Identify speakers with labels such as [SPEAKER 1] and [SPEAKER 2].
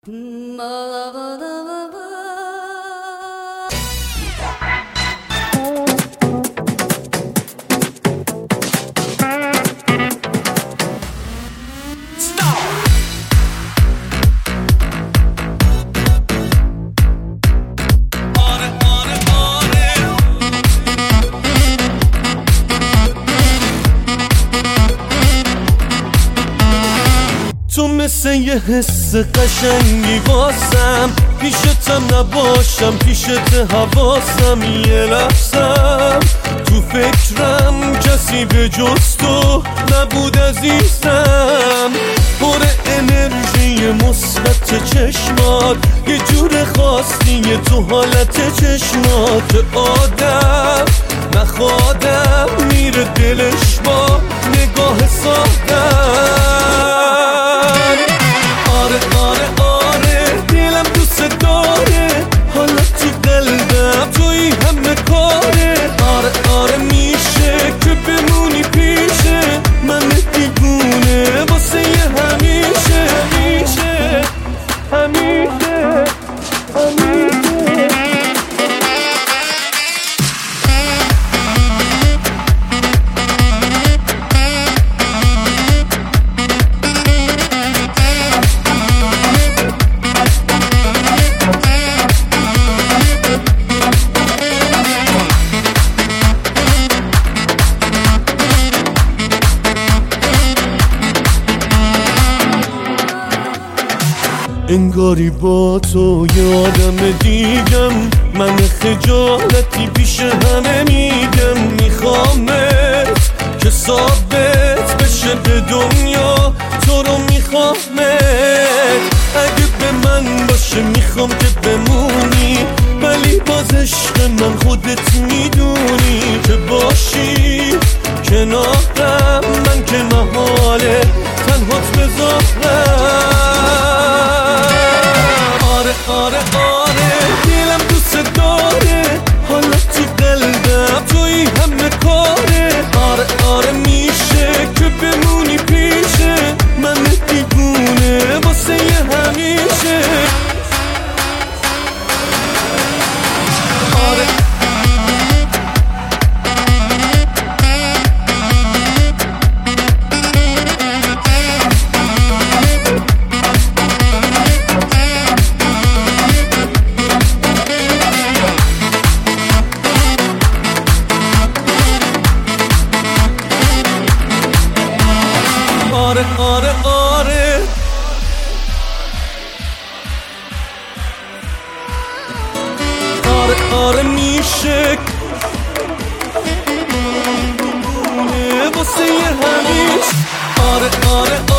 [SPEAKER 1] تو مثل یه حس قشنگی واسم، پیشتم نباشم پیشت حواسم، یه لحظم تو فکرم کسی به جز تو نبود عزیزم. پر انرژی مثبت چشمات، یه جور خاصیه تو حالت چشمات، آدم نخوادم میره دلش با نگاه سادم. آره دلم دوست داره، حالا تو قلبم توی همه کاره. آره میشه که بمونی پیشه من دیوونه واسه همیشه. انگاری با تو یادم دیگم، من خجالتی پیش همه میگم. میخوامت که ثابت بشه به دنیا تو رو میخوامت. اگه به من باشه میخوام که بمونی، ولی باز عشق من خودت میدونی که باشی کنارم، من که محاله تنهات بذارم. آره دلم دوست داره، حالا تو قلبم توی همه کاره. آره میشه که بمونی پیشه من دیوونه واسه همیشه. آره میشه واسه همیشه. آره